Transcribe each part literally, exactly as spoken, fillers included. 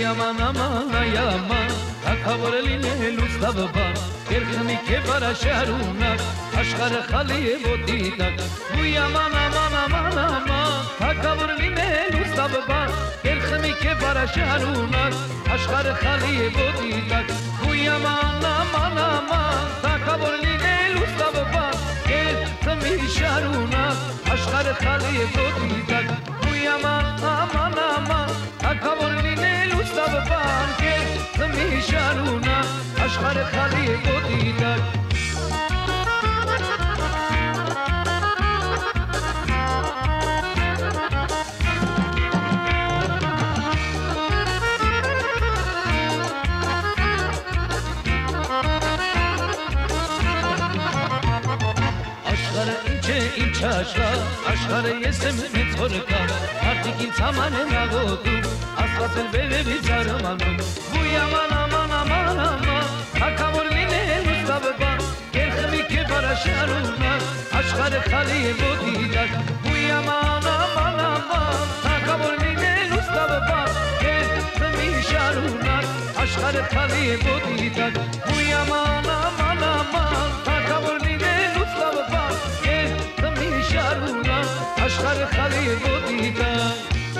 aman aman ay aman Akavorline lustavba Erkhmi ke barasharuna Ashkar khali vodidak Uy aman aman aman aman Akavorline lustavba Erkhmi ke barasharuna Ashkar khali vodidak Uy aman aman aman Akavorline lustavba Erkhmi sharuna Ashkar khali vodidak Uy aman aman aman Akavorline lustavba میشارونه اشخار خالی بودیدن اشخار اینچه اینچه اشخار اشخار یسم میتورکا artık insanların ağodu asfasıl bebe bizarmanım bu yaman aman aman aman akavorline mustavba erkhmi ke barasharuna ashkar khali vodidak bu yaman aman aman akavorline mustavba erkhmi sharuna ashkar khali vodidak bu yaman aman aman akavorline mustavba erkhmi sharuna ashkar khali vodidak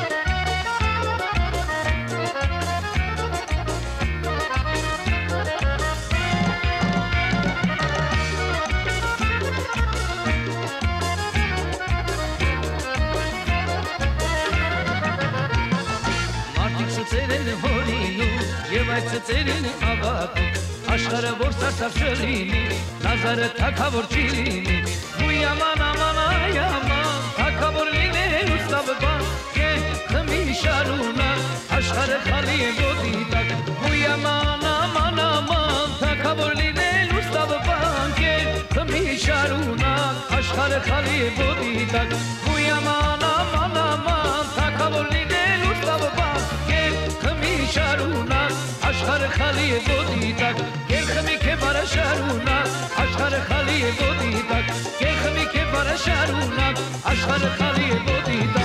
Ծերին ավակ աշխարհը որ սարսափշլինի նազարը թակավոր չի լինի ու yaman aman ay aman թակավոր լինել ուստավբա կե խմի շարունակ աշխարհը խալի է ոտիտակ ու yaman aman aman թակավոր լինել ուստավբա կե խմի շարունակ աշխարհը խալի է ոտիտակ ու yaman aman aman թակավոր լինել ուստավբա կե խմի շարունակ Ashkar khali vodidak Kerkhmi ke barasharuna Ashkar khali vodidak Kerkhmi ke barasharuna Ashkar khali vodidak